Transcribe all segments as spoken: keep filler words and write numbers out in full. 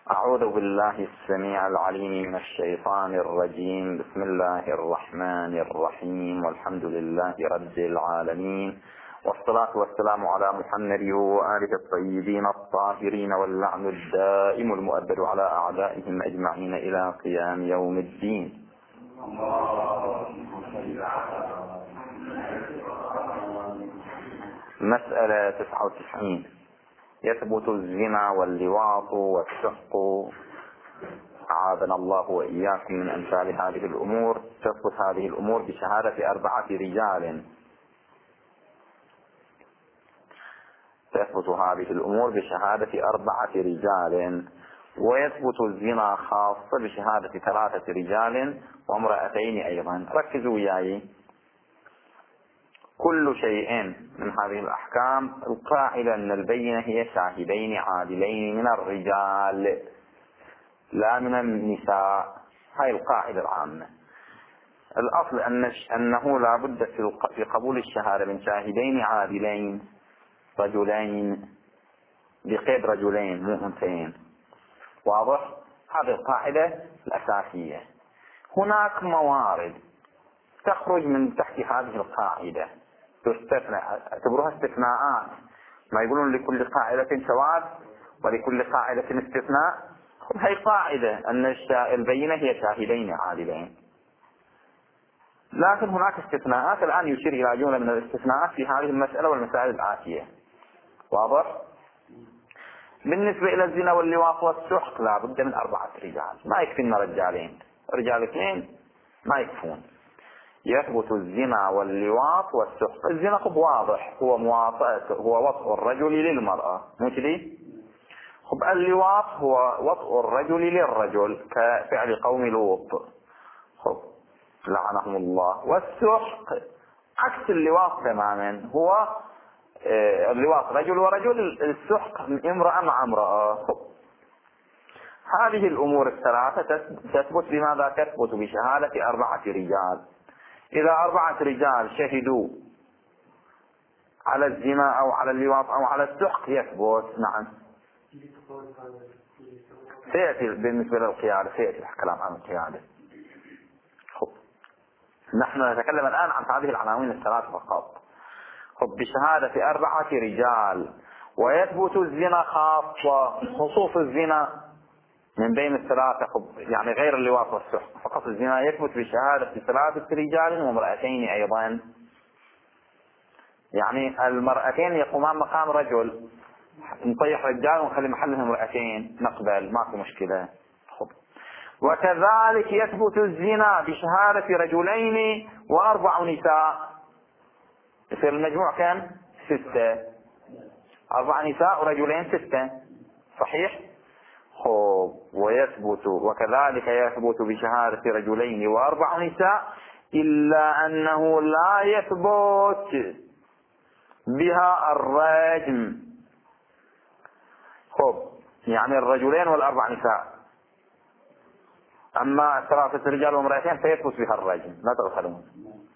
أعوذ بالله السميع العليم من الشيطان الرجيم. بسم الله الرحمن الرحيم، والحمد لله رب العالمين، والصلاة والسلام على محمد وآله الطيبين الطاهرين، واللعن الدائم المؤبد على أعدائهم أجمعين إلى قيام يوم الدين. مسألة تسعة وتسعين: يثبت الزنا واللواط والسحق، أعاذنا الله وإياكم من أمثال هذه الأمور. تثبت هذه الأمور بشهادة أربعة رجال. تثبت هذه الأمور بشهادة أربعة رجال، ويثبت الزنا خاصة بشهادة ثلاثة رجال وامرأتين أيضا. ركزوا وياي، كل شيء من هذه الأحكام القاعدة أن البينة هي شاهدين عادلين من الرجال لا من النساء. هاي القاعدة العامة. الأصل أن أنه لا بد في قبول الشهادة من شاهدين عادلين، رجلين، بقيد رجلين مو اثنتين. واضح؟ هذه القاعدة الأساسية. هناك موارد تخرج من تحت هذه القاعدة، تستثنى، اعتبروها استثناءات. ما يقولون لكل قاعدة شواذ ولكل قاعدة استثناء. هي قاعدة أن البينة هي شاهدين عادلين، لكن هناك استثناءات. الآن يشير إلى جملة من الاستثناءات في هذه المسألة والمسائل الآتية. واضح؟ بالنسبة إلى الزنا واللواط والسحق لا بد من أربعة رجال، ما يكفينا رجالين، رجال اثنين ما يكفون. يثبت الزنا واللواط والسحق. الزنا خب واضح، هو مواطأة، هو وطء الرجل للمرأة، مو كذي؟ خب اللواط هو وطء الرجل للرجل كفعل قوم لوط، خب لعنهم الله. والسحق عكس اللواط تماما، هو اللواط رجل ورجل، السحق امرأة مع امرأة. خب هذه الأمور الثلاثة تثبت بماذا؟ تثبت بشهادة أربعة رجال. إذا أربعة رجال شهدوا على الزنا أو على اللواط أو على السحق يثبت. نعم، سيأتي بالنسبة للقيادة، سيأتي الكلام عن القيادة. خب نحن نتكلم الآن عن هذه العناوين الثلاث فقط. خب بشهادة أربعة رجال، ويثبت الزنا خاصة، خصوص الزنا من بين الثلاثة، خب يعني غير اللواط والسحق، فقط الزنا يثبت بشهادة ثلاثة رجال وامرأتين أيضا. يعني المرأتين يقومان مقام رجل، نطيح رجال ونخلي محلهم امرأتين، نقبل، ما في مشكلة. خب وكذلك يثبت الزنا بشهادة رجلين وأربع نساء، يصير المجموع كم؟ ستة. أربع نساء ورجلين ستة، صحيح؟ خب ويثبت وكذلك يثبت بشهادة رجلين وأربع نساء، إلا أنه لا يثبت بها الرجم. خب يعني الرجلين والأربع نساء، أما ثلاثة رجال وامرأتين فيثبت بها الرجم، لا تغفلون.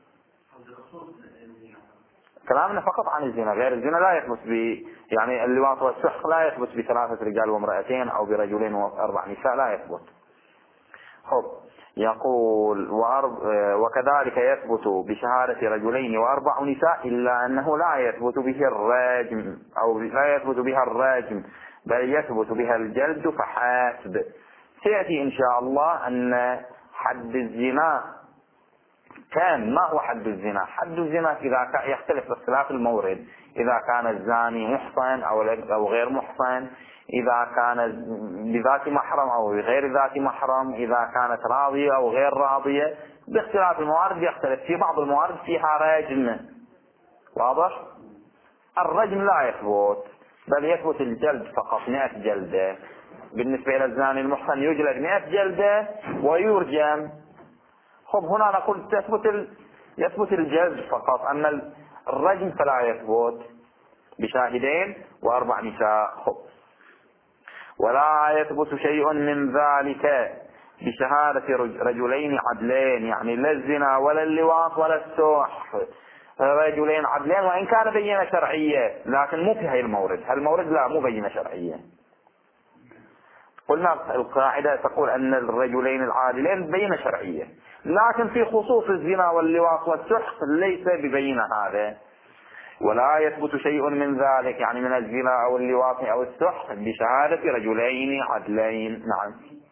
كلامنا فقط عن الزنا، غير الزنا لا يثبت ب يعني اللواط والسحق لا يثبت بثلاثة رجال وامرأتين أو برجلين وأربع نساء، لا يثبت. خب يقول وأرب... وكذلك يثبت بشهادة رجلين وأربع نساء، إلا أنه لا يثبت به الرجم أو لا يثبت بها الرجم، بل يثبت بها الجلد فحسب. سيأتي إن شاء الله أن حد الزنا كان، ما هو حد الزنا؟ حد الزنا إذا كان يختلف باختلاف المورد، إذا كان الزاني محصن أو غير محصن، إذا كان بذات محرم أو غير ذات محرم، إذا كانت راضية أو غير راضية، باختلاف الموارد يختلف. في بعض الموارد فيها رجم، واضح؟ الرجم لا يثبت، بل يثبت الجلد فقط، مئة جلدة. بالنسبة إلى الزاني المحصن يجلد مئة جلدة ويرجم. خب هنا نقول تثبت ال... يثبت الجلد فقط، أما الرجم فلا يثبت بشاهدين وأربع نساء. خب ولا يثبت شيء من ذلك بشهادة رجلين عدلين، يعني لا الزنا ولا اللواط ولا السحق، رجلين عدلين، وإن كان بينة شرعية، لكن مو في هاي المورد. هالمورد لا، مو بينة شرعية. قلنا القاعدة تقول أن الرجلين العادلين بينة شرعية، لكن في خصوص الزنا واللواط والسحق ليس ببينة هذا. ولا يثبت شيء من ذلك، يعني من الزنا أو اللواط أو السحق، بشهادة رجلين عدلين. نعم.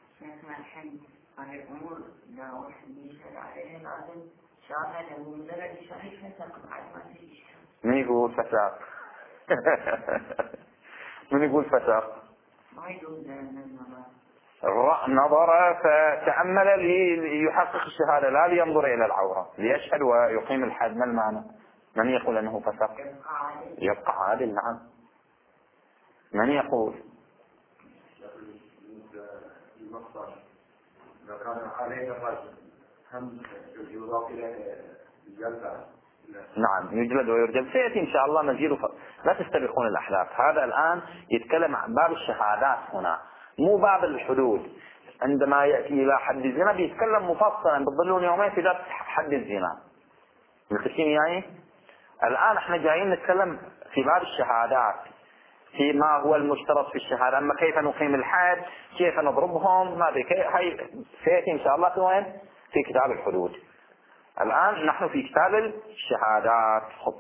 من يقول فساق؟ من يقول فساق؟ نظر فتأمل ليحقق الشهادة، لا لينظر إلى العورة، ليشهد ويقيم الحد. ما المعنى؟ من يقول أنه فسق؟ يبقى عادل. نعم. من يقول؟ لو كان عليه الرجل هم يضاف إلى الجلسة. نعم يجلد ويرجم. سيأتي إن شاء الله مزيد. ف... لا تستبقون الأحداث. هذا الآن يتكلم عن باب الشهادات هنا، مو باب الحدود. عندما يأتي إلى حد الزنا بيتكلم مفصلا، بتظلون يومين في ذات حد الزنا. متفقين يعني؟ الآن احنا جايين نتكلم في باب الشهادات، في ما هو المشترط في الشهادة. أما كيف نقيم الحد، كيف نضربهم، هذه هي سيأتي إن شاء الله في وين؟ في كتاب الحدود. الآن نحن في كتاب الشهادات.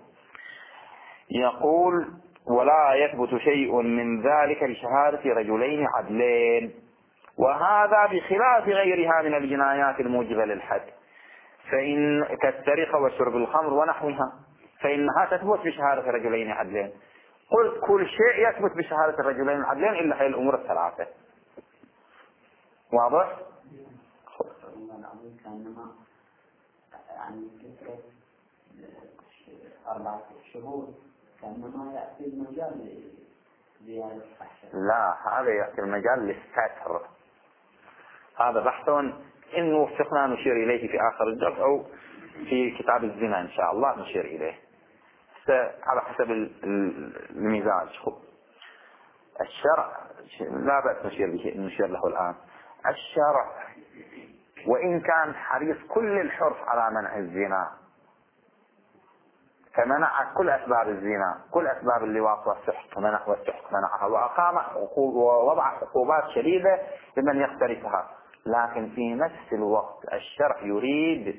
يقول: ولا يثبت شيء من ذلك بشهادة رجلين عدلين، وهذا بخلاف غيرها من الجنايات الموجبة للحد، فإن كالسرقة وشرب الخمر ونحوها، فإنها تثبت بشهادة رجلين عدلين. قلت كل شيء يثبت بشهادة الرجلين العدلين إلا هذه الأمور الثلاثة. واضح؟ يعني فكرة أربعة شهور كأنما يأتي المجال لهذا الفحش. لا، هذا يأتي المجال للستر. هذا بحث إن وفقنا نشير إليه في آخر الجزء أو في كتاب الزنا إن شاء الله نشير إليه على حسب المزاج. الشرع لا بأس نشير به، نشير له الآن. الشرع وإن كان حريص كل الحرص على منع الزنا، فمنع كل أسباب الزنا، كل أسباب اللواط والسحق منع والسحق منعها، وأقام ووضع عقوبات شديدة لمن يقترفها، لكن في نفس الوقت الشرع يريد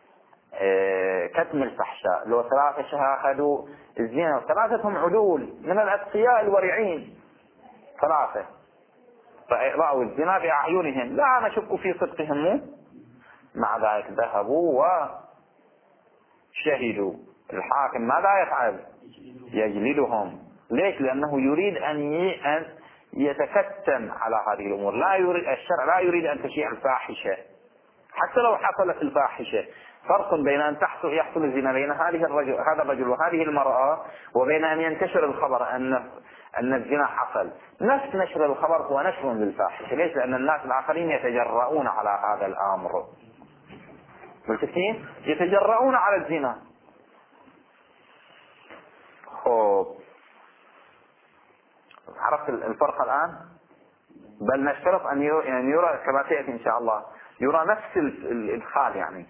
كتم الفحشاء. لو ثلاثة شاهدوا الزنا وثلاثتهم عدول من الأتقياء الورعين، ثلاثة رأوا الزنا بأعينهم لا نشك في صدقهم، مع ذلك ذهبوا وشهدوا، الحاكم ماذا يفعل؟ يجلدهم. ليش؟ لأنه يريد أن يتكتم على هذه الأمور. لا يريد الشرع لا يريد أن تشيع الفاحشة، حتى لو حصلت الفاحشة. فرق بين أن تحصل يحصل الزنا بين هذه الرجل هذا الرجل وهذه المرأة، وبين أن ينتشر الخبر أن أن الزنا حصل. نفس نشر الخبر هو نشر للفاحشة. ليش؟ لأن الناس الآخرين يتجرؤون على هذا الأمر. ملتفين؟ يتجرؤون على الزنا. خوب. عرفت الفرق الآن؟ بل نشترط أن يرى كما سيأتي إن شاء الله، يرى نفس الإدخال يعني.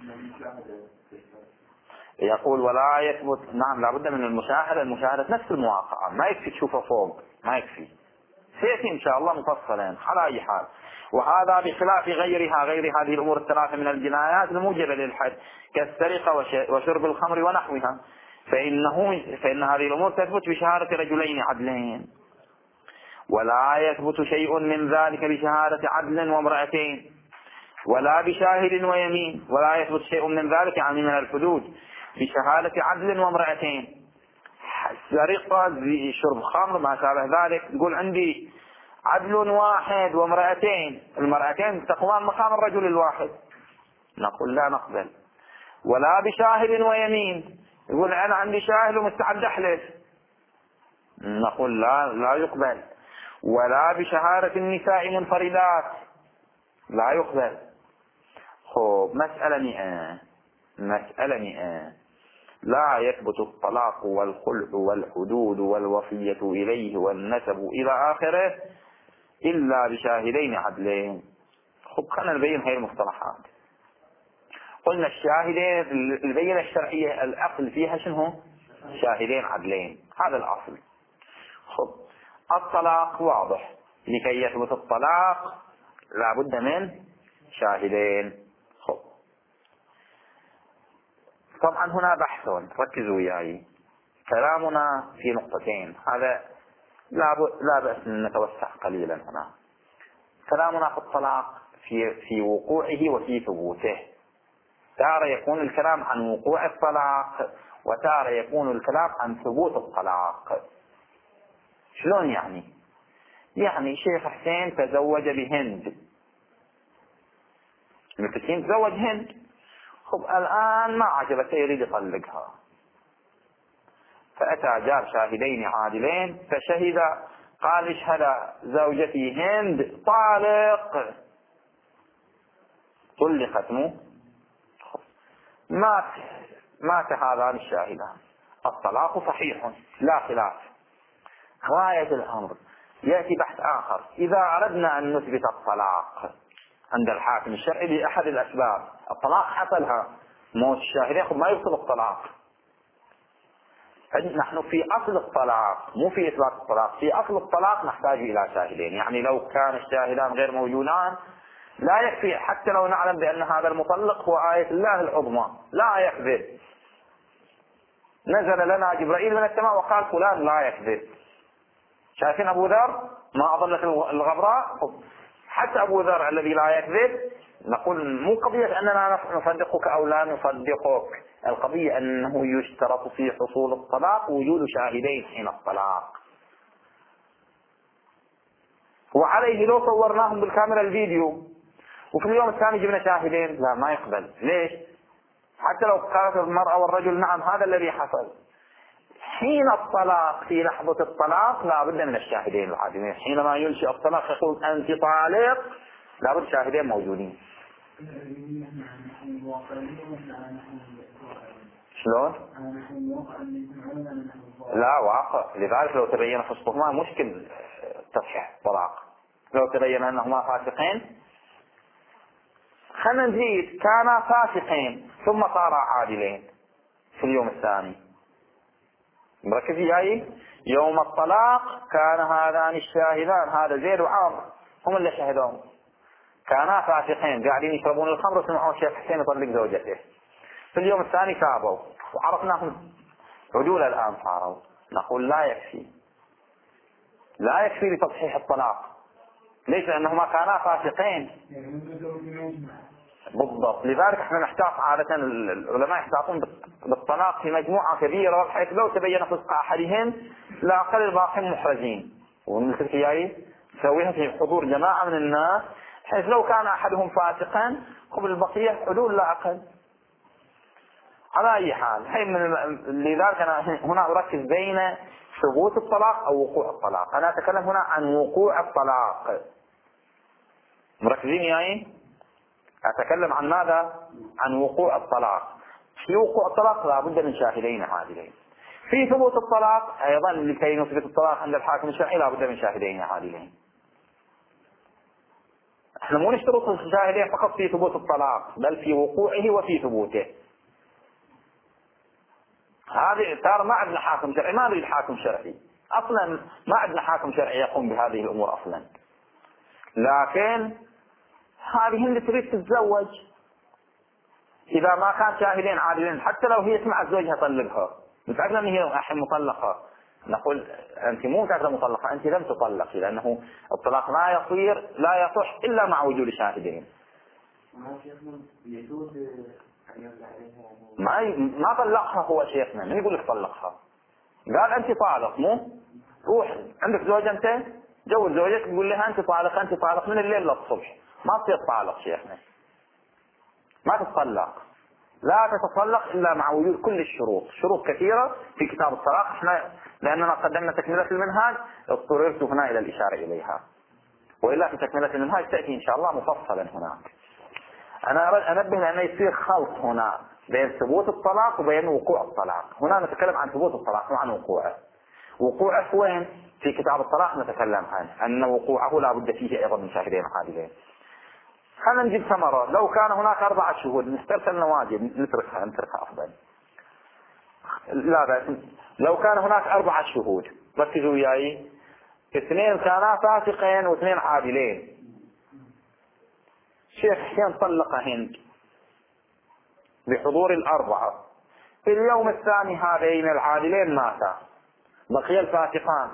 يقول: ولا يثبت. نعم لابد من المشاهدة، المشاهدة نفس المواقعة، ما يكفي تشوفه فوق، ما يكفي. سيأتي إن شاء الله مفصلا على أي حال. وهذا بخلاف غيرها، غير هذه الأمور الثلاثة من الجنايات الموجبة للحد، كالسرقة وشرب الخمر ونحوها، فإنه فإن هذه الأمور تثبت بشهادة رجلين عدلين. ولا يثبت شيء من ذلك بشهادة عدل وامرأتين، ولا بشاهد ويمين. ولا يثبت شيء من ذلك يعني من الحدود بشهادة عدل وامرأتين. سرقة، شرب خمر، ما شابه ذلك، تقول عندي عدل واحد وامرأتين، المرأتين تقومان مقام الرجل الواحد، نقول لا نقبل. ولا بشاهد ويمين، يقول أنا عندي شاهد ومستعد أحلف، نقول لا لا يقبل. ولا بشهادة النساء منفردات، لا يقبل. خب مسألة مئة مسألة مئة لا يثبت الطلاق والخلع والحدود والوصية إليه والنسب إلى آخره إلا بشاهدين عدلين. خب خلنا نبين هاي المصطلحات. قلنا الشاهدين البينة الشرعية الأصل فيها شنو؟ شاهدين عدلين، هذا الأصل. خب الطلاق واضح، لكي يثبت الطلاق لا بد من شاهدين. خب. طبعا هنا بحث، ركزوا وياي، كلامنا في نقطتين، هذا لا بأس أن نتوسع قليلا هنا. كلامنا في الطلاق في في وقوعه وفي ثبوته. تارة يكون الكلام عن وقوع الطلاق، وتارة يكون الكلام عن ثبوت الطلاق. شلون يعني؟ يعني شيخ حسين تزوج بهند، ابن حسين تزوج هند، خب الآن ما عجبته يريد يطلقها، فأتى جاب شاهدين عادلين فشهد، قال اشهد زوجتي هند طالق، طلقت مو مات مات هذان الشاهدان، الطلاق صحيح لا خلاف. غاية الأمر يأتي بحث آخر، إذا أردنا أن نثبت الطلاق عند الحاكم الشرعي لأحد الأسباب، الطلاق حصلها، موت الشاهدين ما يبطل الطلاق. نحن في أصل الطلاق، مو في إثبات الطلاق، في أصل الطلاق نحتاج إلى شاهدين. يعني لو كان الشاهدان غير موجودان لا يكفي، حتى لو نعلم بأن هذا المطلق هو آية الله العظمى لا يكذب، نزل لنا جبرائيل من السماء وقال فلان لا يكذب. شايفين أبو ذر ما أضلت الغبراء؟ حتى أبو ذر الذي لا يكذب، نقول مو قضية أننا نصدقك أو لا نصدقك، القضية أنه يشترط في حصول الطلاق وجود شاهدين حين الطلاق. وعليه لو صورناهم بالكاميرا الفيديو وفي اليوم الثاني جبنا شاهدين، لا ما يقبل. ليش؟ حتى لو قالت المرأة والرجل نعم هذا الذي حصل، حين الطلاق في لحظة الطلاق لا بد من الشاهدين العادلين. حينما ينشئ الطلاق يقول أنت طالق لا بد شاهدين موجودين. شلون؟ لا واقع، لذلك لو تبين فسقهما مشكل تصحيح الطلاق، لو تبين أنهما فاسقين. خلينا نزيد كانا فاسقين ثم صارا عادلين في اليوم الثاني، مركز جاي يوم الطلاق كان هذان الشاهدان، هذا زيد وعمر هم اللي شهدون، كانا فاسقين قاعدين يشربون الخمر وسمعوا الشيخ حسين يطلق زوجته. في اليوم الثاني تابوا وعرفناهم عدول، الآن صاروا، نقول لا يكفي، لا يكفي لتصحيح الطلاق. ليش؟ لأنهما كانا فاسقين بالضبط. لذلك احنا نحتاط عادة، العلماء يحتاطون بالطلاق في مجموعة كبيرة بحيث لو تبين فسق أحدهم لا أقل الباقين محرزين، ومثل كياي نسويها في حضور جماعة من الناس بحيث لو كان أحدهم فاسقا قبل البقية حلول لا أقل. على أي حال هي من لذلك أنا هنا أركز بين ثبوت الطلاق أو وقوع الطلاق. أنا أتكلم هنا عن وقوع الطلاق، مركزين ياي؟ أتكلم عن ماذا؟ عن وقوع الطلاق. في وقوع الطلاق لا بد من شاهدين عادلين. في ثبوت الطلاق أيضا لكي نثبت الطلاق عند الحاكم الشرعي لا بد من شاهدين عادلين. احنا مو نشترط الشاهدين فقط في ثبوت الطلاق، بل في وقوعه وفي ثبوته. هذه ترى ما عندنا حاكم شرعي، ما نريد حاكم شرعي أصلا، ما عندنا حاكم شرعي يقوم بهذه الأمور أصلا. لكن هذه اللي تريد تتزوج، إذا ما كان شاهدين عادلين حتى لو هي سمعت زوجها طلقها، متعرفنا أن هي الحين مطلقة، نقول أنت مو متعرفة مطلقة، أنت لم تطلقي، لأنه الطلاق لا يصير لا يصح إلا مع وجود شاهدين. ما ما طلقها هو شيخنا، من يقول لك طلقها؟ قال أنت طالق، مو روح عندك زوجة أنت جوز زوجك تقول لها أنت طالق أنت طالق من الليل للصبح، ما تصير طالق شيخنا، ما تتطلق، لا تتطلق إلا مع وجود كل الشروط، شروط كثيرة في كتاب الطلاق، احنا لأننا قدمنا تكملة المنهاج اضطررت هنا إلى الإشارة إليها، وإلا في تكملة المنهاج تأتي إن شاء الله مفصلا هناك. أنا أريد أنبه لأنه يصير خلط هنا بين ثبوت الطلاق وبين وقوع الطلاق. هنا نتكلم عن ثبوت الطلاق وعن وقوعه. وقوعه وين؟ في كتاب الطلاق نتكلم عنه أن وقوعه لا بد فيه أيضا من شاهدين عادلين. خلينا نجيب ثمرة، لو كان هناك أربعة شهود نسترسل النواجذ نتركها نتركها أفضل. لا بأس، لو كان هناك أربعة شهود ركزوا وياي، اثنين كانا فاسقين واثنين عادلين. شيخ حسين طلق هند بحضور الأربعة، في اليوم الثاني هذين العادلين ماتا، بقي الفاسقان.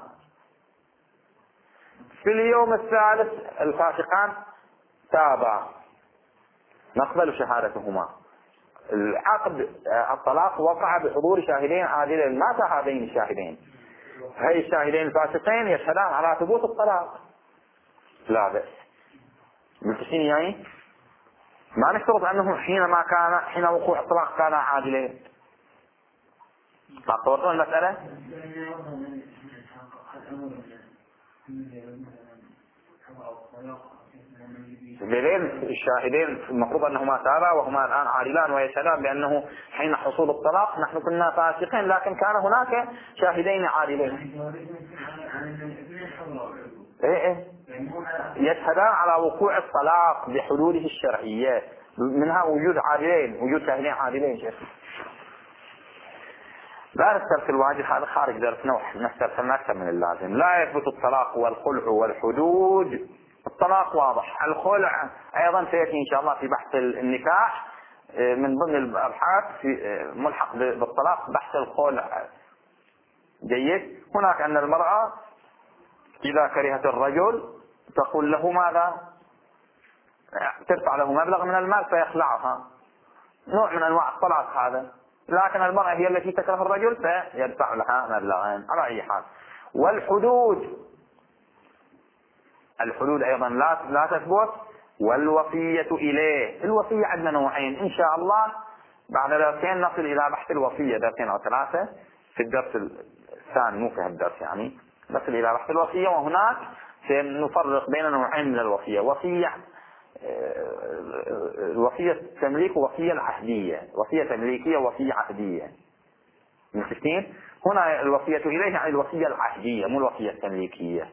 في اليوم الثالث الفاسقان تابا، نقبل شهادتهما. العقد الطلاق وقع بحضور شاهدين عادلين، ماتا هذين الشاهدين، هي الشاهدين الفاسقين يشهدان على ثبوت الطلاق، لا بأس. بالتسين يعني ما نشترط أنه حينما كان حين وقوع الطلاق كان عادلين. تعطورتون المسألة؟ بغير الشاهدين المفروض أنهما تابا وهما الآن عادلان ويشهدان بأنه حين حصول الطلاق نحن كنا فاسقين، لكن كان هناك شاهدين عادلين. إيه إيه يشهدان على وقوع الطلاق بحدوده الشرعية، منها وجود عادلين، وجود شاهدين عادلين. شيخ لا نسترسل الواجب، هذا خارج درسنا ونسترسلنا أكثر من اللازم. لا يثبت الطلاق والخلع والحدود. الطلاق واضح، الخلع أيضا سيأتي إن شاء الله في بحث النكاح من ضمن الأبحاث في ملحق بالطلاق بحث الخلع. جيد. هناك أن المرأة إذا كرهت الرجل تقول له ماذا؟ ترفع له مبلغ من المال فيخلعها، نوع من أنواع الطلاق هذا. لكن المرأة هي التي تكره الرجل فيدفع لها مبلغين على أي حال. والحدود، الحدود أيضا لا لا تثبت. والوصية إليه، الوصية عندنا نوعين إن شاء الله، بعد درسين نصل إلى بحث الوصية، درسين أو ثلاثة في الدرس الثاني، مو في هالدرس يعني، نصل إلى بحث الوصية. وهناك سنفرق بين نوعين من الوصية، وصية الوصية التمليك ووصية العهدية، وصية تمليكية ووصية عهدية. متفقين؟ هنا الوصية إليه يعني الوصية العهدية مو الوصية التمليكية.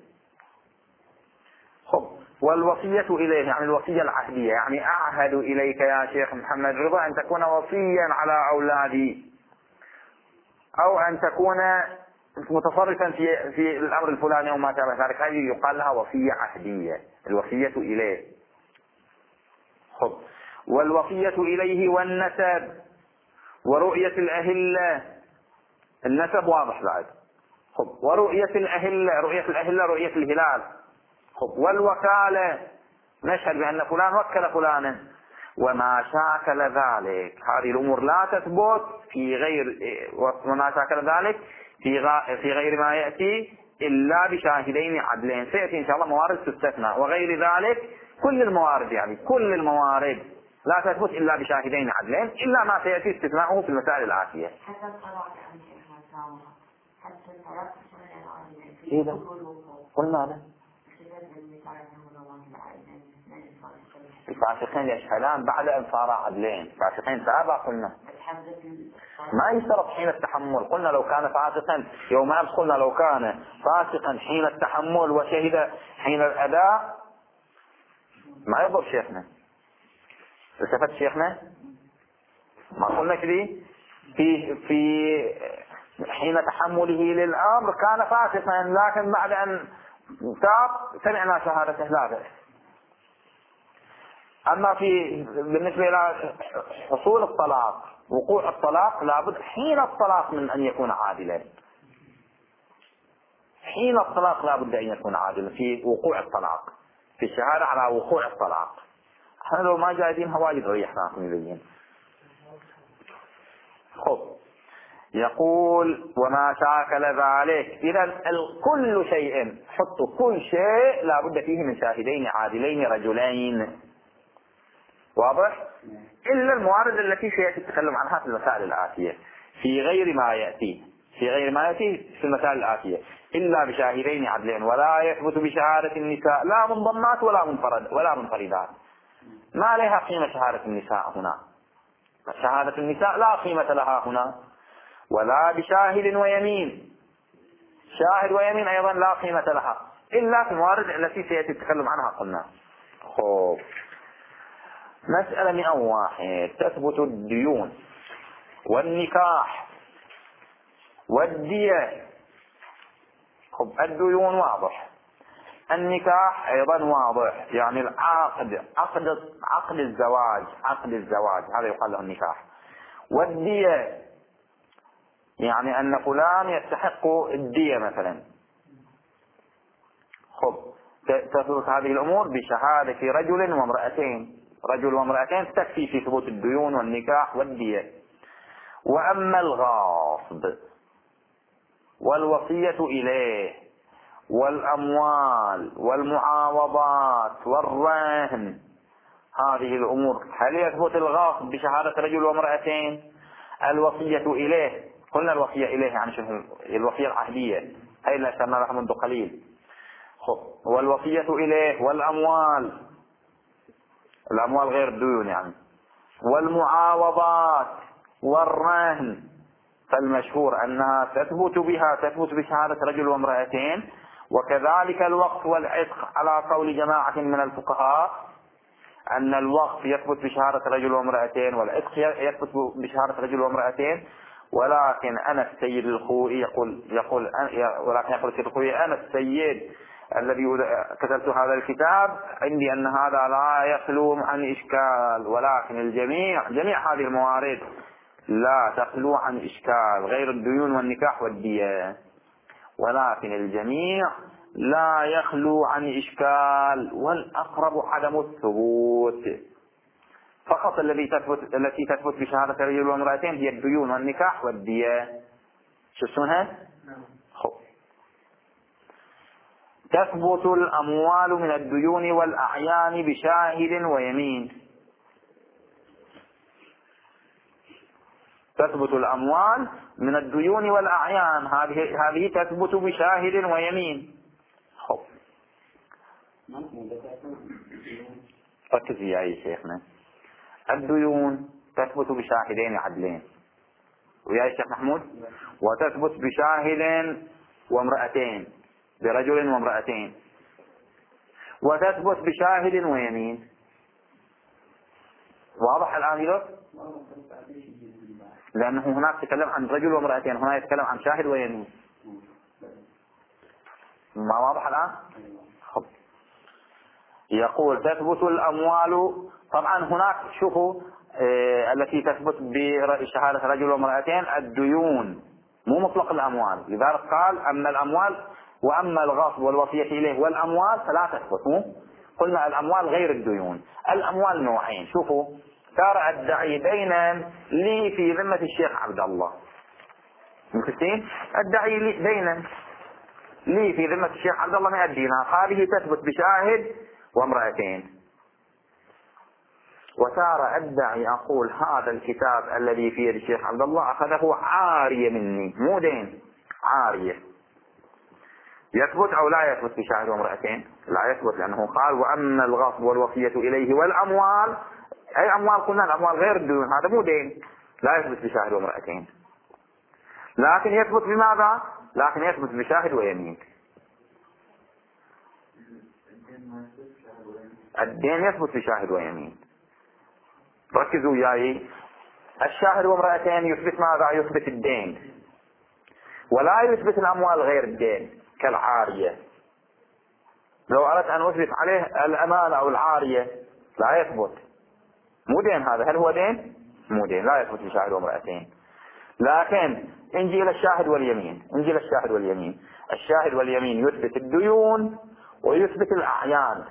خب، والوصية إليه يعني الوصية العهدية، يعني أعهد إليك يا شيخ محمد رضا أن تكون وصيا على أولادي، أو أن تكون متصرفا في في الأمر الفلاني أو ما شابه ذلك، هذه يقال لها وصية عهدية، الوصية إليه. خب، والوصية إليه والنسب ورؤية الأهلة. النسب واضح بعد. خب، ورؤية الأهلة، رؤية الأهلة رؤية الهلال. خب، والوكالة، نشهد بأن فلان وكل فلانا، وما شاكل ذلك. هذه الأمور لا تثبت في غير، وما شاكل ذلك في في غير ما يأتي إلا بشاهدين عدلين. سيأتي إن شاء الله موارد تستثنى، وغير ذلك كل الموارد، يعني كل الموارد لا تثبت إلا بشاهدين عدلين، إلا ما سيأتي استثناؤه في المسائل الآتية. حتى الطلاق عن شيخنا حتى الطلاق إذا قلنا هذا الفاسقين يشهدان بعد أن صار عدلين، الفاسقين تابع قلنا ما يشترط حين التحمل. قلنا لو كان فاسقا يوم أمس، قلنا لو كان فاسقا حين التحمل وشهد حين الأداء ما يضر شيخنا. التفت شيخنا ما قلنا كذي في في حين تحمله للأمر كان فاسقا، لكن بعد أن تاب سمعنا شهادته لا بأس. أما في بالنسبة إلى حصول الطلاق، وقوع الطلاق، لابد حين الطلاق من أن يكون عادلا. حين الطلاق لابد أن يكون عادلا في وقوع الطلاق، في الشهادة على وقوع الطلاق. احنا لو ما جايدين واجد ريحناكم يبين. خب، يقول وما شاكل ذلك. إذا كل شيء، حطوا كل شيء لابد فيه من شاهدين عادلين رجلين، واضح؟ إلا الموارد التي سيأتي التكلم عنها في المسائل الآتية، في غير ما يأتي في غير ما يأتي في المسائل الآتية إلا بشاهدين عدلين. ولا يثبت بشهادة النساء لا منضمات ولا منفرد ولا منفردات. ما لها قيمة شهادة النساء هنا، شهادة النساء لا قيمة لها هنا. ولا بشاهد ويمين، شاهد ويمين أيضا لا قيمة لها إلا في الموارد التي سيأتي التكلم عنها قلنا. خب، مسألة مئة واحد. تثبت الديون والنكاح والدية. خب الديون واضح، النكاح أيضا واضح، يعني العقد عقد عقد الزواج عقد الزواج هذا يقال له النكاح. والدية يعني أن فلان يستحق الدية مثلا. خب تثبت هذه الأمور بشهادة رجل وامرأتين، رجل وامرأتين تكفي في ثبوت الديون والنكاح والدية. وأما الغاصب والوصية إليه والأموال والمعاوضات والرهن، هذه الأمور هل يثبت الغاصب بشهادة رجل وامرأتين؟ الوصية إليه، قلنا الوصية إليه يعني شنو؟ الوصية العهدية هي اللي أشرنا لها منذ قليل. والوصية إليه والأموال، الأموال غير الديون يعني، والمعاوضات والرهن، فالمشهور أنها تثبت بها تثبت بشهادة رجل وامرأتين. وكذلك الوقف والعتق على قول جماعة من الفقهاء أن الوقف يثبت بشهادة رجل وامرأتين والعتق يثبت بشهادة رجل وامرأتين. ولكن أنا السيد الخوئي يقول يقول ولكن يقول السيد الخوئي أنا السيد الذي كتبت هذا الكتاب عندي أن هذا لا يخلو عن إشكال، ولكن الجميع جميع هذه الموارد لا تخلو عن إشكال غير الديون والنكاح والدية، ولكن الجميع لا يخلو عن إشكال، والأقرب عدم الثبوت. فقط الذي تثبت التي تثبت بشهادة رجل وامرأتين هي الديون والنكاح والدية. شفتونها؟ تثبت الأموال من الديون والأعيان بشاهد ويمين. تثبت الأموال من الديون والأعيان هذه هذه تثبت بشاهد ويمين. خب ركز يا أي شيخنا، الديون تثبت بشاهدين عدلين ويا الشيخ محمود، وتثبت بشاهد وامرأتين برجل وامرأتين، وتثبت بشاهد ويمين. واضح الآن يلو؟ لأنه هناك يتكلم عن رجل وامرأتين، هنا يتكلم عن شاهد ويمين. ما واضح الآن؟ خب. يقول تثبت الأموال، طبعا هناك شوفوا اه التي تثبت بشهادة رجل وامرأتين الديون مو مطلق الأموال، لذلك قال أما الأموال وأما الغاصب والوصية إليه والأموال فلا تثبت. مو قلنا الأموال غير الديون. الأموال نوعين، شوفوا ترى أدعي دينا لي في ذمة الشيخ عبد الله، مكتين أدعي لي دينا لي في ذمة الشيخ عبد الله مئة دينار، هذه تثبت بشاهد وامرأتين. وتارى أدعي أقول هذا الكتاب الذي في يد الشيخ عبد الله أخذه عارية مني، مو دين، عارية. يثبت أو لا يثبت بشاهد وامرأتين؟ لا يثبت، لأنه قال وأما الغصب والوصية إليه والأموال، أي أموال قلنا الأموال غير الديون، هذا مو دين، لا يثبت بشاهد وامرأتين. لكن يثبت بماذا؟ لكن يثبت بشاهد ويمين. الدين يثبت بشاهد ويمين. ركزوا وياي، الشاهد وامرأتين يثبت ماذا؟ يثبت الدين، ولا يثبت الأموال غير الدين كالعارية. لو أردت أن أثبت عليه الأمانة أو العارية لا يثبت، مو دين هذا. هل هو دين؟ مو دين، لا يثبت بشاهد وامرأتين. لكن انجي إلى الشاهد واليمين، انجي إلى الشاهد واليمين. الشاهد واليمين يثبت الديون ويثبت الأعيان.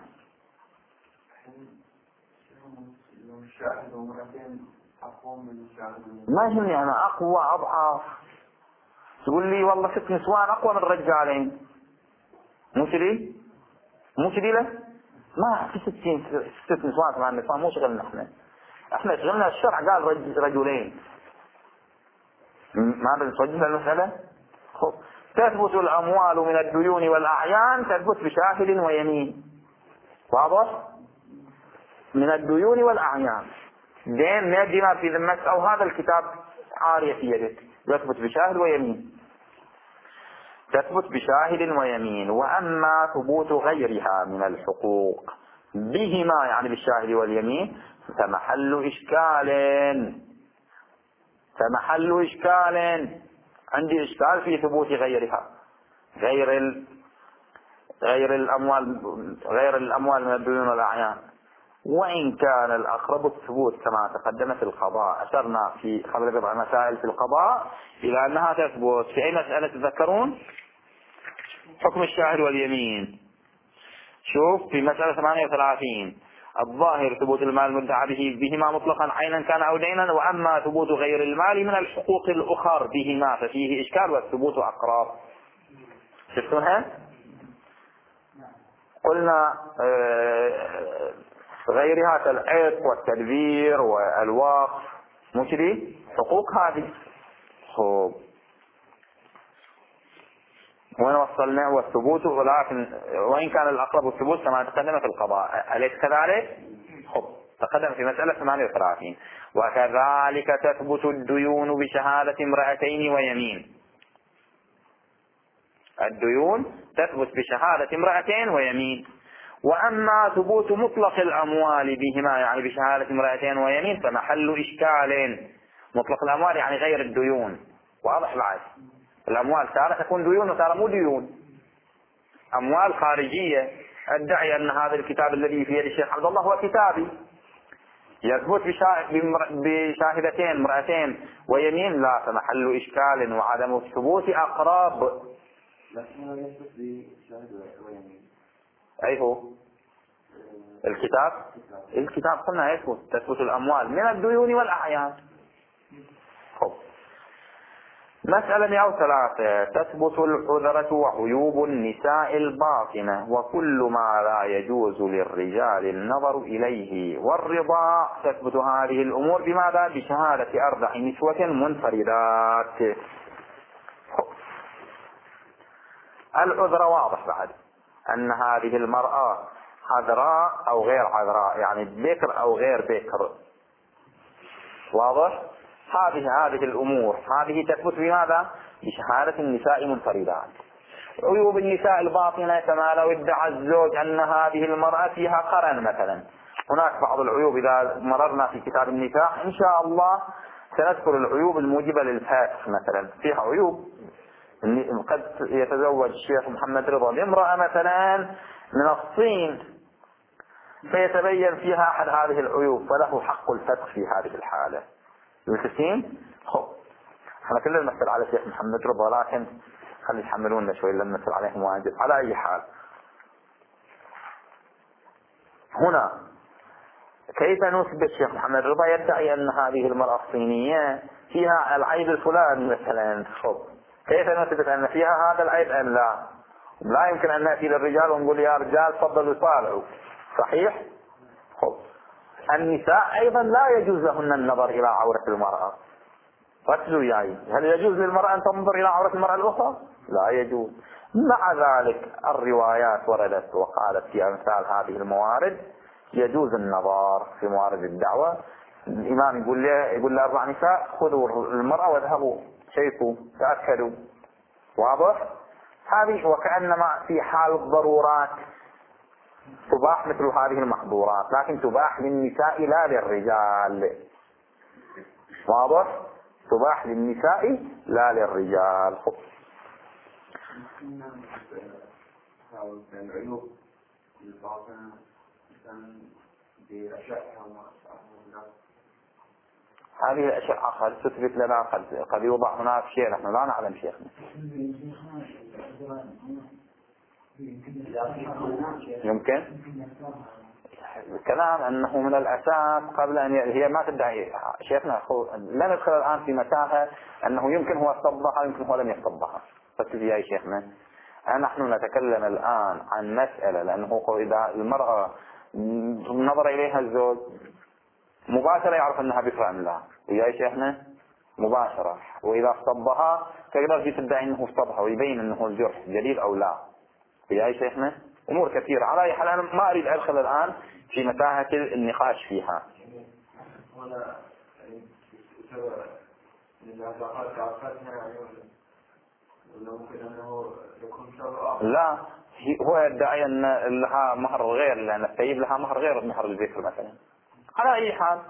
الشاهد ومرتين أقوى من الشاهد. ما يهمني أنا أقوى أضعاف، تقول لي والله ست نسوان أقوى من رجالين، مو كذي؟ مو كذي له؟ ما في ستين ست نسوان ثمان نسوان، مو شغلنا احنا. احنا شغلنا الشرع قال رج رجلين، ما بنصدق المسألة. خب تثبت الأموال من الديون والأعيان تثبت بشاهد ويمين. واضح؟ من الديون والأعيان، دين مئة دينار في ذمتك أو هذا الكتاب عارية في يدك، يثبت بشاهد ويمين، تثبت بشاهد ويمين. وأما ثبوت غيرها من الحقوق بهما يعني بالشاهد واليمين فمحل إشكال، فمحل إشكال عندي إشكال في ثبوت غيرها. غير ال... غير الأموال غير الأموال من الديون والأعيان. وإن كان الأقرب الثبوت كما تقدم في القضاء، أشرنا في قبل بضع مسائل في القضاء إلى أنها تثبت في أي مسألة تذكرون؟ حكم الشاهد واليمين. شوف في مسألة ثمانية وثلاثين الظاهر ثبوت المال المدعى به بهما مطلقا عينا كان أو دينا، وأما ثبوت غير المال من الحقوق الأخر بهما ففيه إشكال والثبوت أقرب. شفتونها؟ قلنا غيرها كالعتق والتدبير والوقف مش دي حقوق هذه. خب وين وصلنا؟ والثبوت، ولكن وإن كان الأقرب الثبوت كما تقدم في القضاء، أليس كذلك؟ خب تقدم في مسألة ثمانية وثلاثين وكذلك تثبت الديون بشهادة امرأتين ويمين. الديون تثبت بشهادة امرأتين ويمين. وأما ثبوت مطلق الأموال بهما يعني بشهادة امرأتين ويمين فمحل إشكال. مطلق الأموال يعني غير الديون، واضح بعد؟ الأموال تارة تكون ديون وتارة مو ديون. أموال خارجية أدعي أن هذا الكتاب الذي في يد الشيخ عبد الله هو كتابي، يثبت بشاهدتين امرأتين ويمين لا، فمحل إشكال وعدم الثبوت أقرب. لكنه يثبت بشاهد ويمين. أي هو الكتاب؟ الكتاب قلنا يثبت تثبت الأموال من الديون والأعيان. خب مسألة مئة وثلاثة تثبت العذرة وعيوب النساء الباطنة وكل ما لا يجوز للرجال النظر إليه والرضا. تثبت هذه الأمور بماذا؟ بشهادة أربع نسوة منفردات. العذرة واضح بعد أن هذه المرأة عذراء أو غير عذراء، يعني بكر أو غير بكر، واضح؟ هذه هذه الأمور هذه تثبت بماذا؟ بشهادة النساء منفردات. عيوب النساء الباطنة كما لو ادعى الزوج أن هذه المرأة فيها قرن مثلا. هناك بعض العيوب إذا مررنا في كتاب النكاح إن شاء الله سنذكر العيوب الموجبة للفاسخ مثلا. فيها عيوب قد يتزوج الشيخ محمد رضا بامرأة مثلا من الصين فيتبين فيها أحد هذه العيوب فله حق الفسخ في هذه الحالة. المسكين خب احنا كلنا نمثل على الشيخ محمد رضا، لكن خلي يحملونا شوي لما نمثل عليهم واجب. على أي حال هنا كيف نثبت الشيخ محمد رضا يدعي أن هذه المرأة الصينية فيها العيب الفلاني مثلا؟ خب كيف نثبت أن فيها هذا العيب أم لا؟ لا يمكن أن نأتي للرجال ونقول يا رجال تفضلوا صالحوا، صحيح؟ خب النساء أيضا لا يجوز لهن النظر إلى عورة المرأة. ركزوا وياي، هل يجوز للمرأة أن تنظر إلى عورة المرأة الأخرى؟ لا يجوز. مع ذلك الروايات وردت وقالت في أمثال هذه الموارد يجوز النظر في موارد الدعوة. الإمام يقول له يقول لأربع نساء خذوا المرأة واذهبوا شيكوا تأكدوا، واضح؟ هذه وكأنما في حال الضرورات تباح مثل هذه المحظورات، لكن تباح للنساء لا للرجال، واضح؟ تباح للنساء لا للرجال. العيوب الباطنة بأشياء هذه الأشياء قد تثبت لنا قد, قد يوضع هناك شيء نحن لا نعلم شيخنا. يمكن الكلام أنه من الأساس قبل أن ي... هي ما تدعي شيخنا لا ندخل الآن في متاهة أنه يمكن هو صبها يمكن هو لم يصبها. ركز يا شيخنا، نحن نتكلم الآن عن مسألة لأنه إذا المرأة نظر إليها الزوج مباشرة يعرف أنها بكرة أم لا، ويا شيخنا مباشرة، وإذا صبها تقدر تدعي أنه صبها ويبين أنه الجرح جديد أو لا، ويا شيخنا أمور كثيرة. على أي حال أنا ما أريد أدخل الآن في متاهة النقاش فيها. لا هو يدعي أن لها مهر غير، لأن الثيب لها مهر غير مهر الذكر مثلا. على أي حال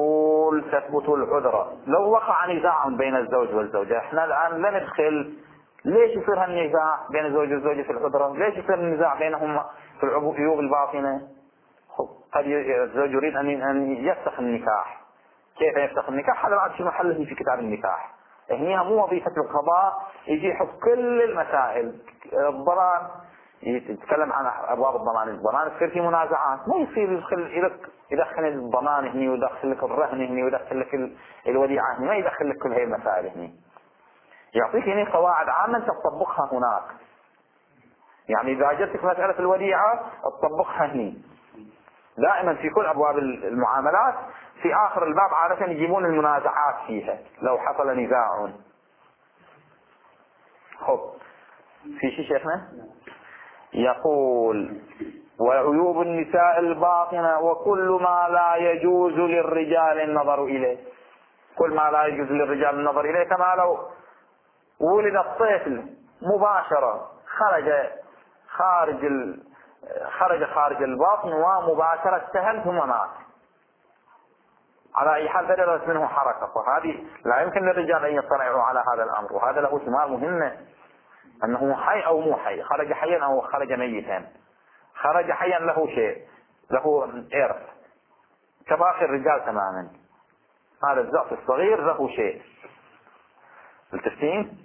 يقول تثبت العذرة لو وقع نزاع بين الزوج والزوجة. احنا الآن لا ندخل ليش يصير هالنزاع بين الزوج والزوجة في الحضرة؟ ليش يصير النزاع بينهم في العيوب الباطنة؟ قد الزوج يريد أن يفسخ النكاح. كيف يفسخ النكاح؟ هذا بعد في محله في كتاب النكاح. هنا مو وظيفة القضاء يجي يحط كل المسائل. الضمان يتكلم عن أبواب الضمان، الضمان يصير في منازعات، ما يصير يدخل يدخل الضمان هني ويدخل لك الرهن هني ويدخل لك الوديعة هني، ما يدخل لك كل هاي المسائل هني. يعطيك هني قواعد عامة تطبقها هناك. يعني إذا جتك مسألة الوديعة تطبقها هني. دائما في كل أبواب المعاملات في آخر الباب عادة يجيبون المنازعات فيها لو حصل نزاع. خب في شيء شيخنا يقول وعيوب النساء الباطنة وكل ما لا يجوز للرجال النظر إليه. كل ما لا يجوز للرجال النظر إليه، كما لو ولد الطفل مباشرة خرج خارج ال... خرج خارج البطن ومباشرة سهل ثم مات، على أي حال بدلت منه حركة، وهذه لا يمكن للرجال أن يطلعوا على هذا الأمر. وهذا له ثمار مهمة، أنه حي أو مو حي، خرج حيا أو خرج ميتا. خرج حيا له شيء، له إرث كباقي الرجال تماما. هذا الزعف الصغير له شيء. التفتين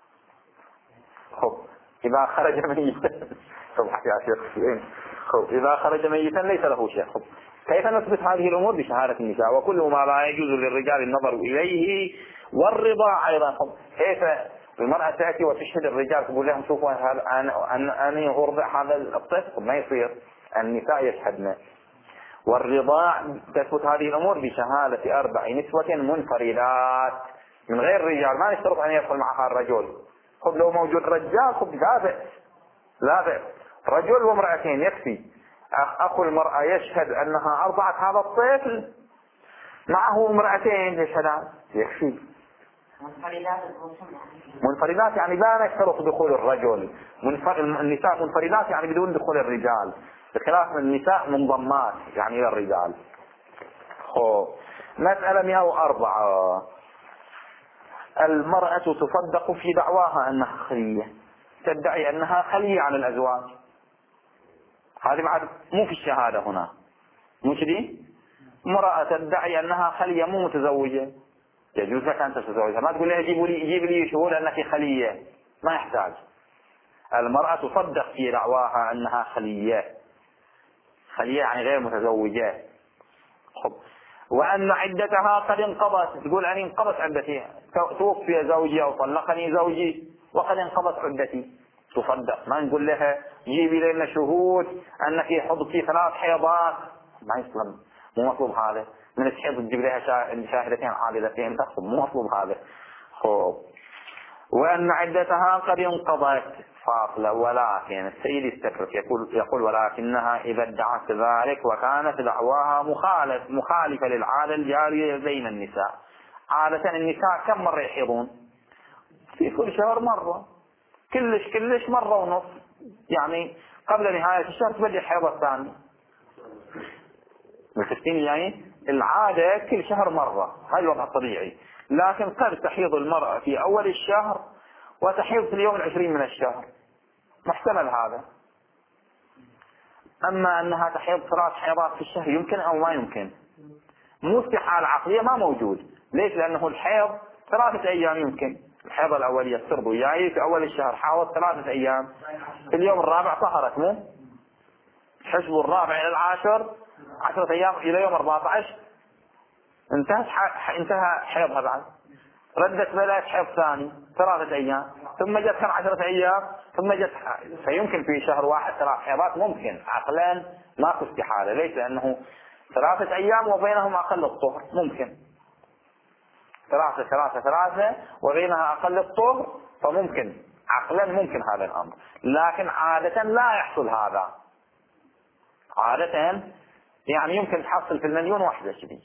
خب إذا خرج ميتا خب حكي يا شيخ خب إذا خرج ميتا ليس له شيء. خب كيف نثبت هذه الأمور؟ بشهادة النساء. وكل ما لا يجوز للرجال النظر إليه والرضا أيضا. خب كيف المرأة تأتي وتشهد الرجال تقول لهم شوفوا أنا أني أرضع هذا الطفل؟ ما يصير، النساء يشهدن. والرضاع تثبت هذه الأمور بشهادة أربع نسوة منفردات من غير رجال، ما يشترط أن يدخل معها الرجل. خب لو موجود رجال خب لا بأس، لا بأس، رجل وامرأتين يكفي. أخو المرأة يشهد أنها أرضعت هذا الطفل، معه امرأتين يشهدان يكفي. منفردات يعني لا نشترط دخول الرجل. منفر... النساء منفردات يعني بدون دخول الرجال، بخلاف النساء منضمات يعني إلى الرجال. خو مسألة مئة وأربعة. المرأة تصدق في دعواها أنها خلية، تدعي أنها خلية عن الأزواج. هذه بعد مو في الشهادة هنا، مو كذي. امرأة تدعي أنها خلية مو متزوجة، يجوز لك أن تتزوجها، ما تقول لها جيب لي جيب لي شهود أنك خلية، ما يحتاج. المرأة تصدق في دعواها أنها خلية، خلية يعني غير متزوجة. خب وأن عدتها قد انقضت، تقول أني انقضت عدتي، توفي زوجي أو طلقني زوجي وقد انقضت عدتي، تصدق. ما نقول لها جيبي لنا شهود أنك حضتي ثلاث حيضات، ما يسلم، مو مطلوب هذا. من الحيض تجيب لها شاهدتين عادلتين، تقصد مو مطلوب هذا. خب وأن عدتها قد انقضت فاصلة. ولكن السيد يستدرك يقول يقول ولكنها إذا ادعت ذلك وكانت دعواها مخالف مخالفة للعادة الجارية بين النساء. عادة النساء كم مرة يحيضون؟ في كل شهر مرة، كلش كلش مرة ونص، يعني قبل نهاية الشهر تبدأ الحيض الثاني. متفقين يعني العادة كل شهر مرة، هذا الوضع الطبيعي. لكن قد تحيض المرأة في أول الشهر وتحيض في اليوم العشرين من الشهر، محتمل هذا. أما أنها تحيض ثلاث حيضات في الشهر يمكن أو ما يمكن، مو استحالة عقلية، ما موجود. ليش؟ لأنه الحيض ثلاثة أيام يمكن. الحيض الأولية تصير وياي في أول الشهر، حاولت ثلاثة أيام، في اليوم الرابع طهرت، مو حسب الرابع إلى العاشر عشرة أيام إلى يوم أربعة عشر انتهت ح... انتهى حيضها. بعد ردت بلد حيض ثاني ثلاثة أيام، ثم جت كم عشرة أيام، ثم جت. فيمكن في شهر واحد ثلاث حيضات، ممكن عقلان، ماكو استحالة. ليش؟ لأنه ثلاثة أيام وبينهم أقل الطهر، ممكن ثلاثة ثلاثة ثلاثة وبينها أقل الطهر، فممكن عقلا ممكن هذا الأمر. لكن عادة لا يحصل هذا. عادة يعني يمكن تحصل في المليون واحدة شديد.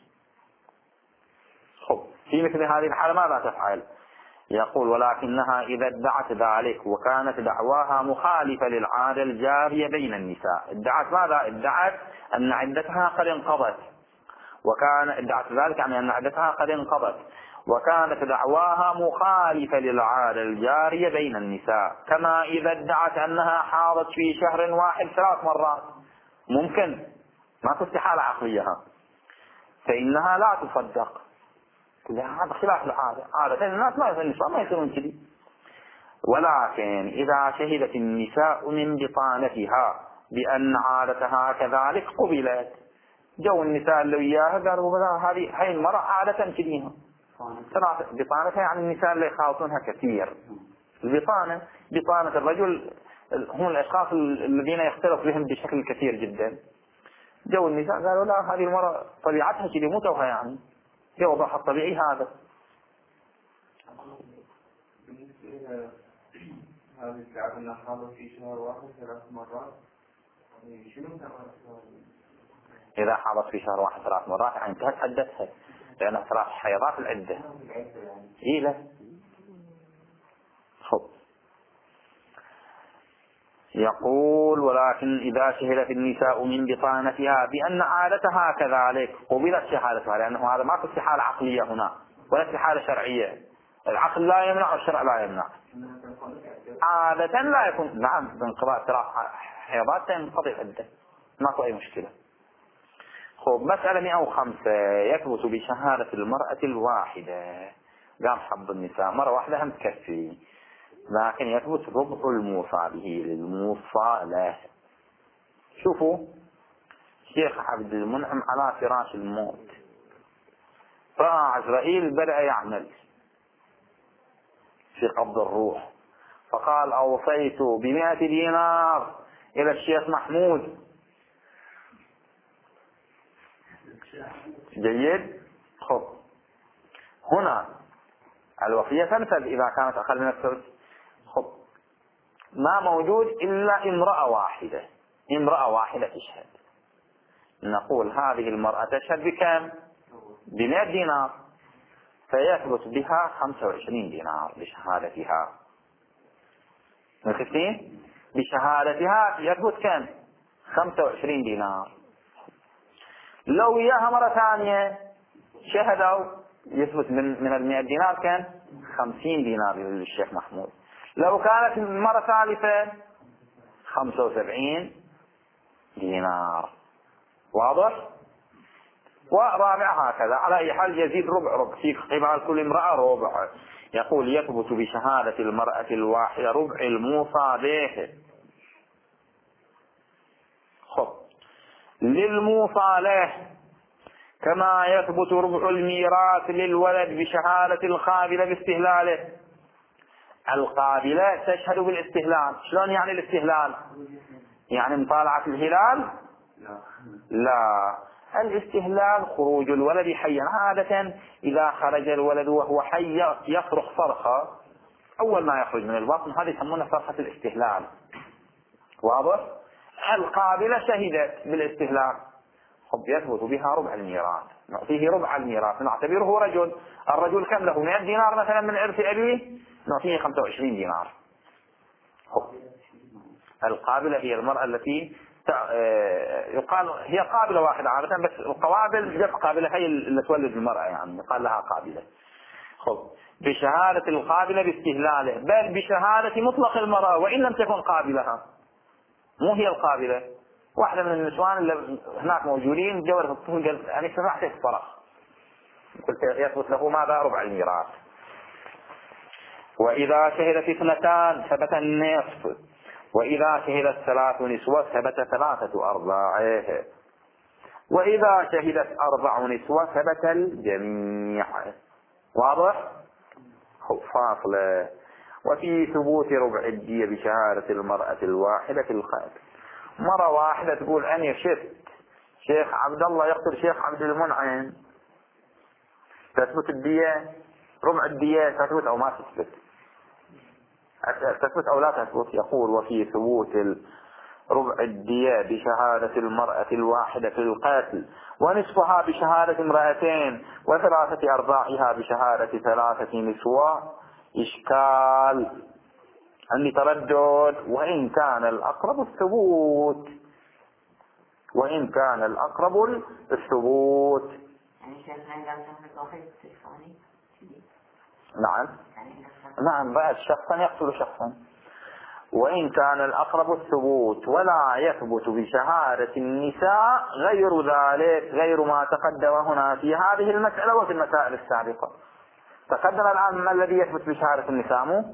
خب في مثل هذه الحالة ماذا تفعل؟ يقول ولكنها إذا ادعت ذلك وكانت دعواها مخالفة للعادة الجارية بين النساء. ادعت ماذا؟ ادعت أن عدتها قد انقضت، وكان ادعت ذلك يعني أن عدتها قد انقضت، وكانت دعواها مخالفة للعادة الجارية بين النساء، كما إذا ادعت أنها حاضت في شهر واحد ثلاث مرات، ممكن ما تستحالة عقليها، فإنها لا تصدق. هذا خلاف العادة، عادة الناس ما النساء ما يصيرون كذي. ولكن إذا شهدت النساء من بطانتها بأن عادتها كذلك قبلت، جو النساء اللي وياها قالوا هذه هاي المرأة عادة كذيها. بطانتها يعني النساء اللي يخالطونها كثير. البطانة بطانة الرجل هم الأشخاص الذين يختلط بهم بشكل كثير جدا. جو النساء قالوا لا، هذه المرأة طبيعتها كذي مو توها، يعني جو وضعها الطبيعي هذا. بالنسبة إلى هذه الدعوة أنها حاضت في شهر واحد ثلاث مرات، شنو معنى؟ إذا حاضت في شهر واحد ثلاث مرات يعني انتهت عدتها، لأنها ثلاث حيضات العدة. إيه لا. خب. يقول ولكن إذا شهدت النساء من بطانتها بأن عادتها كذلك قبلت شهادتها، لأنه هذا ما في استحالة عقلية هنا ولا استحالة شرعية. العقل لا يمنع والشرع لا يمنع. عادة لا يكون، نعم بانقضاء ثلاث حيضات تنقضي العدة، ماكو أي مشكلة. خب مسألة مئة وخمسة، يثبت بشهادة المرأة الواحدة. قام حب النساء مرة واحدة هم تكفي، لكن يثبت ربع الموصى به للموصى له. شوفوا شيخ عبد المنعم على فراش الموت، رأى عزرائيل بدأ يعمل في قبض الروح، فقال أوصيت بمئة دينار إلى الشيخ محمود. جيد. خب هنا الوصية تنفذ إذا كانت أقل من الثلث. خب ما موجود إلا امرأة واحدة، امرأة واحدة تشهد. نقول هذه المرأة تشهد بكم؟ بمئة دينار، فيثبت بها خمسة وعشرين دينار بشهادتها. مخفتين؟ بشهادتها يثبت كم؟ خمسة وعشرين دينار. لو إياها مرة ثانية شهدوا يثبت من من المئة دينار كان خمسين دينار للشيخ محمود. لو كانت مرة ثالثة خمسة وسبعين دينار. واضح؟ ورابعها هكذا. على أي حال يزيد ربع ربع في قبال كل امرأة ربع. يقول يثبت بشهادة المرأة الواحدة ربع الموصى به. خب للموصى له كما يثبت ربع الميراث للولد بشهادة القابلة باستهلاله. القابلة تشهد بالاستهلال. شلون يعني الاستهلال؟ يعني مطالعة الهلال؟ لا، الاستهلال خروج الولد حيا. عادة إذا خرج الولد وهو حي يصرخ صرخة أول ما يخرج من البطن، هذه يسمونها صرخة الاستهلال. واضح؟ القابلة شهدت بالاستهلال، خب يثبت بها ربع الميراث، نعطيه ربع الميراث، نعتبره رجل. الرجل كم له؟ مئة دينار مثلا من إرث أبيه، نعطيه خمسة وعشرين دينار. خب القابلة هي المرأة التي يقال هي قابلة واحدة عادة، بس القوابل جت قابلة هي اللي تولد المرأة، يعني يقال لها قابلة. خب بشهادة القابلة باستهلاله، بل بشهادة مطلق المرأة وإن لم تكن قابلها. مو هي القابلة، واحدة من النسوان اللي هناك موجودين جورة الطفل قال أنا سمعت الصرخ، قلت يثبت له ماذا؟ ربع الميراث. وإذا شهدت اثنتان ثبت النصف، وإذا شهدت ثلاث نسوة ثبت ثلاثة أرباعه، وإذا شهدت أربع نسوة ثبت الجميع. واضح؟ فاصلة. وفي ثبوت ربع الدية بشهادة المرأة الواحدة في القتل. مرة واحدة تقول أنا شفت شيخ عبد الله يقتل شيخ عبد المنعم، تثبت الدية؟ ربع الدية تثبت أو ما تثبت؟ تثبت أو لا تثبت؟ يقول وفي ثبوت ربع الدية بشهادة المرأة الواحدة في القتل، ونصفها بشهادة امرأتين، وثلاثة أرباعها بشهادة ثلاثة نسوة. إشكال عندي تردد، وإن كان الأقرب الثبوت، وإن كان الأقرب الثبوت. يعني شيخنا إذا كانت واحد تلفوني نعم نعم بعد شخصا يقتل شخصا. وإن كان الأقرب الثبوت ولا يثبت بشهادة النساء غير ذلك، غير ما تقدم هنا في هذه المسألة وفي المسائل السابقة. تقدم الآن ما الذي يثبت بشهادة النساء، مو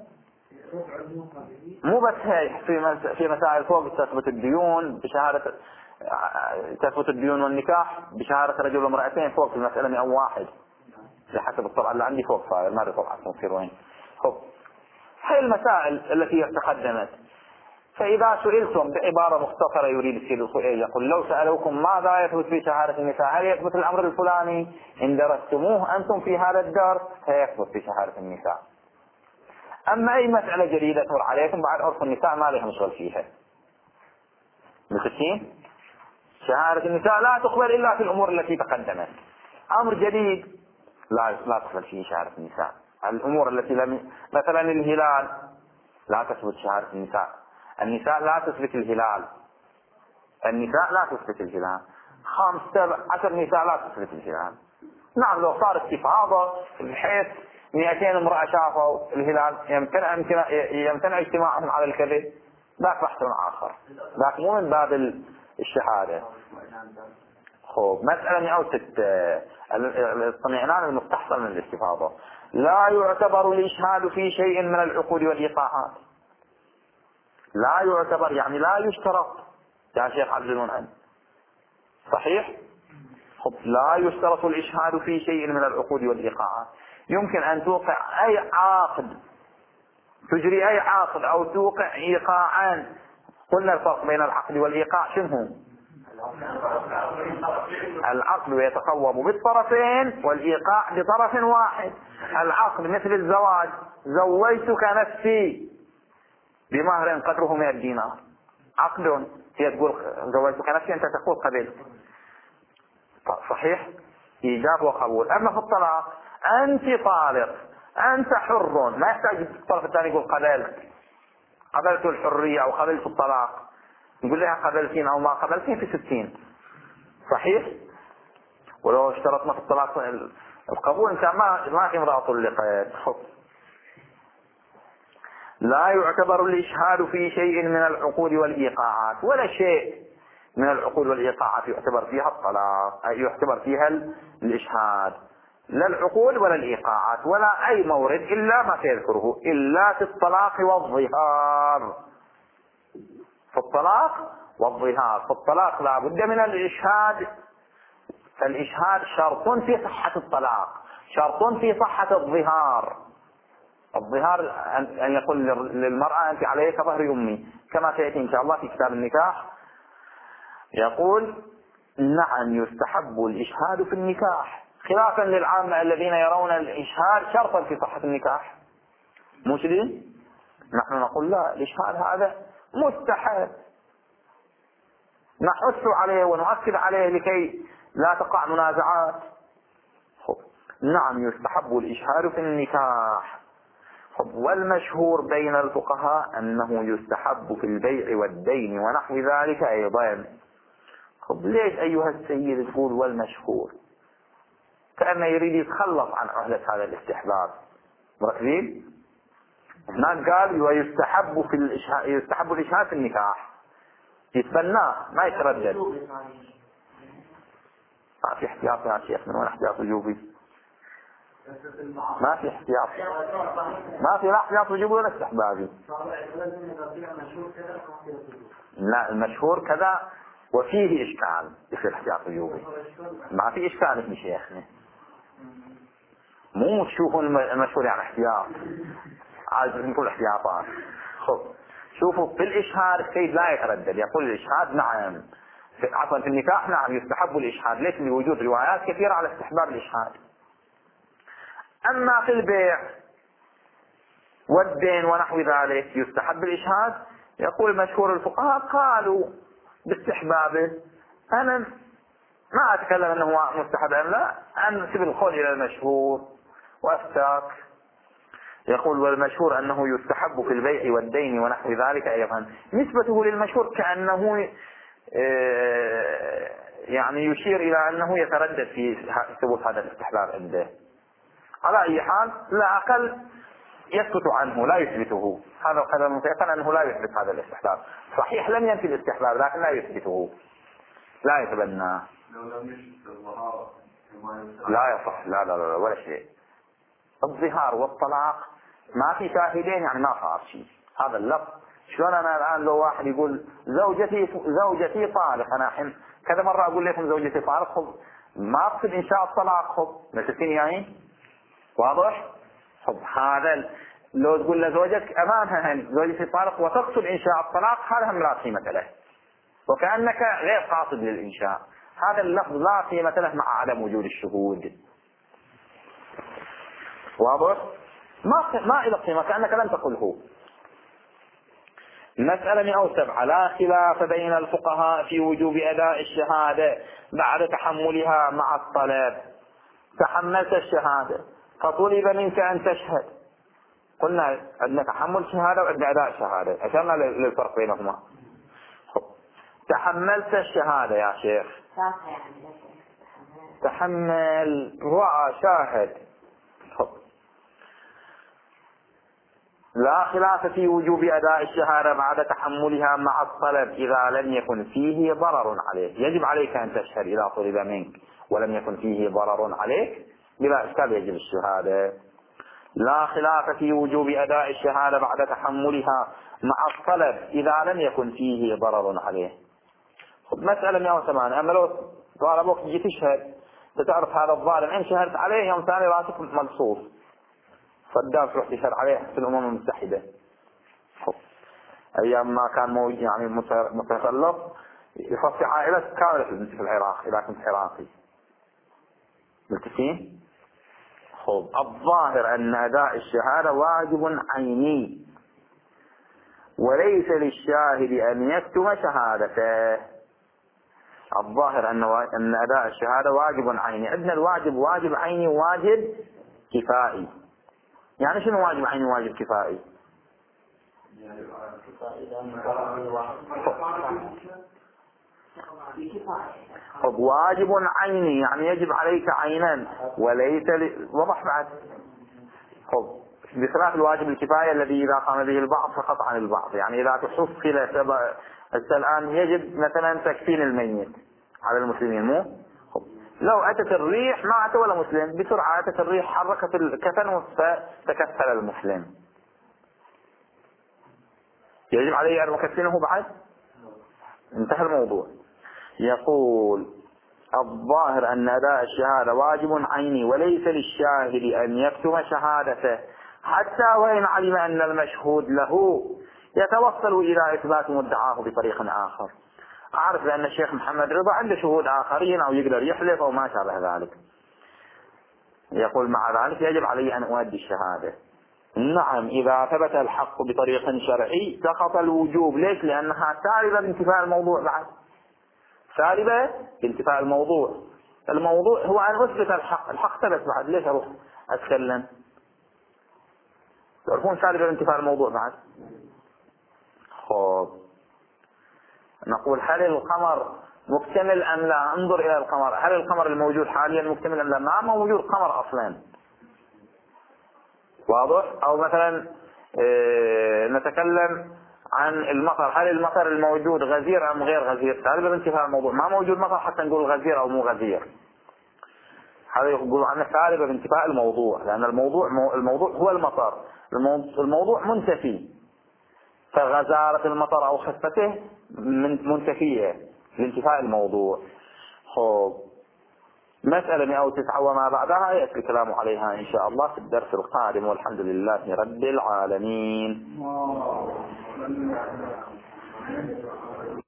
مو بس هي في في مسائل فوق تثبت الديون بشهادة، تثبت الديون والنكاح بشهادة رجل وامرأتين فوق في المسألة مئة وواحد بحسب الطبعة اللي عندي فوق، فاعل ما طبعا تصير وين. خب هاي المسائل التي تقدمت. فإذا سئلتم بعبارة مختصرة يريد السيد الخوئي يقول لو سألوكم ماذا يثبت في شهادة النساء، هل يثبت الأمر الفلاني إن درستموه أنتم في هذا الدرس هيثبت في شهادة النساء. أما أي مسألة جديدة تمر عليكم بعد عرف النساء ما لهم شغل فيها. متفقين؟ شهادة النساء لا تقبل إلا في الأمور التي تقدمت. أمر جديد لا لا تقبل فيه شهادة النساء. الأمور التي لم مثلا الهلال لا تثبت شهادة النساء. النساء لا تثبت الهلال. النساء لا تثبت الهلال. خمس سبع عشر نساء لا تثبت الهلال. نعم لو صار استفاضة بحيث مئتين امرأة شافوا الهلال يمتنع يمتنع اجتماعهم على الكذب، ذاك بحث آخر، ذاك مو من باب الشهادة. خب مسألة مئة وستة الطمئنان المستحصل من الاستفاضة. لا يعتبر الإشهاد في شيء من العقود والإيقاعات. لا يعتبر يعني لا يشترط يا شيخ عبد المنعم صحيح؟ خب لا يشترط الإشهاد في شيء من العقود والإيقاعات. يمكن أن توقع أي عقد، تجري أي عقد أو توقع إيقاعا. قلنا الفرق بين العقد والإيقاع شنو؟ العقد يتقوم بالطرفين والإيقاع بطرف واحد. العقد مثل الزواج، زوجتك نفسي بمهر قدره مئة دينار، عقد. هي تقول زوجتك نفسي، أنت تقول قبلت، صحيح؟ إيجاب وقبول. أما في الطلاق أنت طالق، أنت حر، ما يحتاج الطرف الثاني يقول قبلت قبلت الحرية أو قبلت الطلاق، نقول لها قبلتين أو ما قبلتين في ستين، صحيح؟ ولو اشترطنا في الطلاق القبول انت ما ما في امرأة طلقت. لا يعتبر الإشهاد في شيء من العقود والإيقاعات، ولا شيء من العقود والإيقاعات يعتبر فيها الطلاق، أي يعتبر فيها الإشهاد، لا العقود ولا الإيقاعات ولا أي مورد إلا ما سيذكره، إلا في الطلاق والظهار. في الطلاق والظهار. في الطلاق لا بد من الإشهاد. فالإشهاد شرط في صحة الطلاق، شرط في صحة الظهار. الظهار أن يقول للمرأة أنت عليك ظهر أمي، كما سيأتي إن شاء الله في كتاب النكاح. يقول نعم يستحب الإشهاد في النكاح، خلافا للعامة الذين يرون الإشهاد شرطا في صحة النكاح. مسلم نحن نقول لا، الإشهاد هذا مستحب، نحث عليه ونؤكد عليه لكي لا تقع منازعات. نعم يستحب الإشهاد في النكاح. والمشهور بين الفقهاء أنه يستحب في البيع والدين ونحو ذلك أيضا. طب ليش أيها السيد تقول والمشهور؟ كأنه يريد يتخلص عن عهدة هذا الاستحباب. مركزين؟ هناك قال ويستحب في الإشهاد، يستحب الإشهاد في النكاح، يتبناه ما يتردد. ما في احتياط يا شيخ، من وين احتياط وجوبي؟ ما في احتياط، ما في لا احتياط وجوبي ولا استحبابي. لا المشهور كذا وفيه إشكال في الاحتياط وجوبي، ما في إشكال ابن شيخنا، مو تشوفوا المشهور يعني احتياط، عايز نقول احتياطات. خب شوفوا في الإشهاد السيد لا يتردد، يقول الإشهاد نعم، عفوا في النكاح نعم يستحب الإشهاد، ليس لوجود روايات كثيرة على استحباب الإشهاد. أما في البيع والدين ونحو ذلك يستحب الإشهاد. يقول مشهور الفقهاء قالوا باستحبابه، أنا ما أتكلم أنه مستحب أم لا، أنسب القول إلى المشهور وأفتاك. يقول والمشهور أنه يستحب في البيع والدين ونحو ذلك أيضا. نسبته للمشهور كأنه يعني يشير إلى أنه يتردد في ثبوت هذا الاستحباب عنده. على أي حال لا أقل يسكت عنه لا يثبته. هذا القدر المتيقن أنه لا يثبت هذا الاستحباب. صحيح لم ينفي الاستحباب لكن لا يثبته، لا يتبناه، لا يصح، لا لا لا ولا شيء. الظهار والطلاق ما في شاهدين يعني ما صار شيء. هذا اللفظ شلون أنا الآن لو واحد يقول زوجتي زوجتي طالق، أنا حين كذا مرة أقول لكم زوجتي طالق، خب ما أقصد إنشاء الطلاق، خب نسيتني يعني واضح. خب هذا لو تقول لزوجك أمامها زوجتي طالق وتقصد إنشاء الطلاق، هذا هم لا قيمة له، وكأنك غير قاصد للإنشاء. هذا اللفظ لا قيمة له مع عدم وجود الشهود. واضح؟ ما ما إلى قيمة، كأنك لم تقله. مسألة مئة وسبعة. لا خلاف بين الفقهاء في وجوب أداء الشهادة بعد تحملها مع الطلب. تحملت الشهادة فطلب منك أن تشهد، قلنا عندنا تحمل شهادة وعندنا أداء شهادة، أشرنا للفرق بينهما. تحملت الشهادة يا شيخ، تحمل رأى شاهد. لا خلاف في وجوب أداء الشهادة بعد تحملها مع الطلب إذا لم يكن فيه ضرر عليك. يجب عليك أن تشهد إذا طلب منك ولم يكن فيه ضرر عليك، بلا إشكال يجب الشهادة. لا خلاف في وجوب أداء الشهادة بعد تحملها مع الطلب إذا لم يكن فيه ضرر عليه. مسألة مئة وثمانية. أما لو طالبوك تجي تشهد بتعرف هذا الظالم إن شهدت عليه يوم ثاني راسك ملصوص، صدام تروح تشهد عليه في الأمم المتحدة أيام ما كان موجود يعني متسلط يفصي عائلة كاملة في العراق إذا كنت عراقي. ملتفين؟ خب الظاهر أن أداء الشهادة واجب عيني وليس للشاهد أن يكتم شهادته. الظاهر أن أن أداء الشهادة واجب عيني. عندنا الواجب واجب عيني وواجب كفائي. يعني شنو واجب عيني وواجب كفائي؟ خب واجب عيني يعني يجب عليك عينا وليس ل... وضح بعد. خب بخلاف الواجب الكفاية الذي إذا قام به البعض سقط عن البعض. يعني إذا تحصل سبب الآن يجب مثلا تكفين الميت على المسلمين، مو خب. لو أتت الريح ما أتى ولا مسلم، بسرعة أتت الريح حركت الكفن فتكفل المسلم، يجب عليه أن أكفنه بعد؟ انتهى الموضوع. يقول الظاهر أن أداء الشهادة واجب عيني وليس للشاهد أن يكتم شهادته حتى وإن علم أن المشهود له يتوصل إلى إثبات مدعاه بطريق آخر. أعرف بأن الشيخ محمد رضا عنده شهود آخرين أو يقدر يحلف أو ما شابه ذلك. يقول مع ذلك يجب علي أن أؤدي الشهادة. نعم إذا ثبت الحق بطريق شرعي سقط الوجوب. ليش؟ لأنها سالبة بانتفاء الموضوع بعد، سالبة بانتفاء الموضوع. الموضوع هو أن أثبت الحق، الحق ثبت بعد، ليش أروح أتكلم؟ تعرفون سالبة بانتفاء الموضوع بعد. خب نقول هل القمر مكتمل أم لا؟ انظر إلى القمر، هل القمر الموجود حاليا مكتمل أم لا؟ ما موجود قمر أصلا، واضح؟ أو مثلا اه نتكلم عن المطر، هل المطر الموجود غزير أم غير غزير؟ سالبة بانتفاء الموضوع. ما موجود مطر حتى نقول غزير أو مو غزير. هذا يقولوا عنه سالبة بانتفاء الموضوع، لأن الموضوع الموضوع هو المطر، الموضوع منتفي، فغزارة المطر أو خفته منتفية لانتفاء الموضوع. خب مسألة مئة وتسعة وما بعدها يأتي الكلام عليها إن شاء الله في الدرس القادم، والحمد لله رب العالمين.